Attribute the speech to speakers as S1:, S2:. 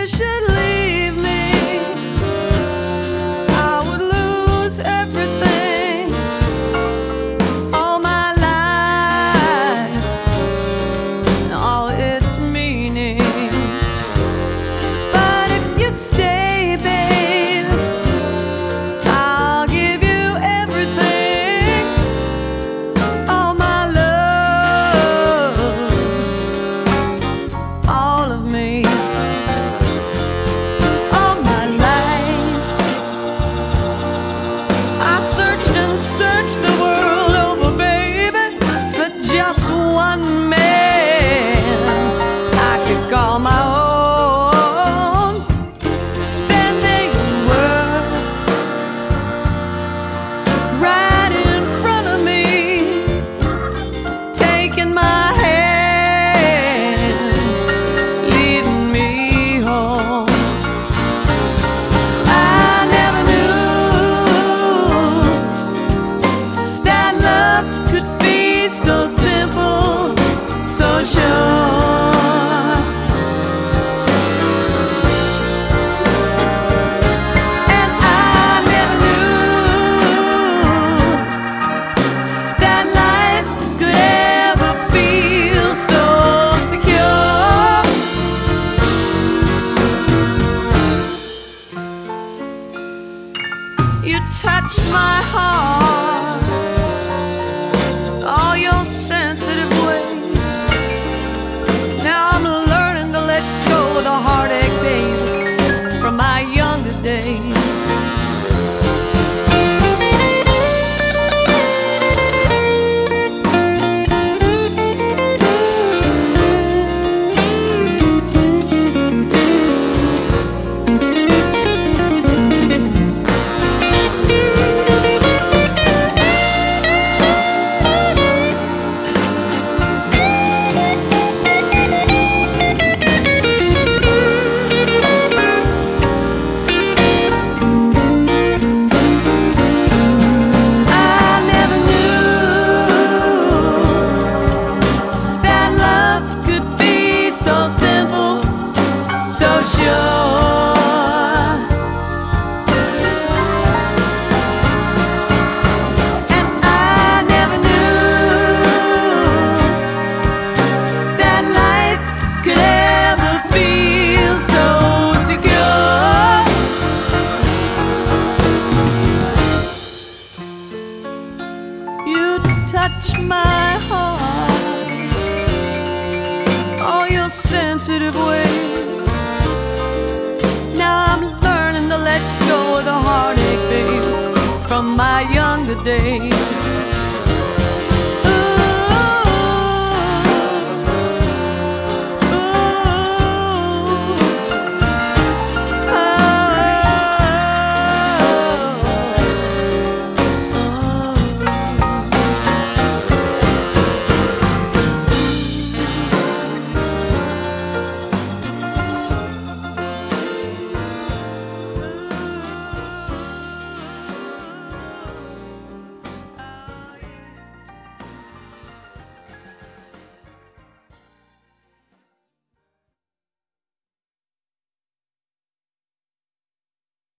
S1: you should leave me, I would lose everything, all my life and all its meaning. But if you stay, babe, I'll give you everything, all my love, all of me. Search the world over, baby, for just one man I could call my own. Then there you were, right in front of me, taking my hand, leading me home. So simple, so sure. And I never knew that life could ever feel so secure. You touched my heart, all your sensitive ways. Now I'm learning to let go of the heartache, baby, from my younger days. So simple, so sure. And I never knew that life could ever feel so secure. You touch my heart, all your sensitive ways. Now I'm learning to let go of the heartache, babe, from my younger days.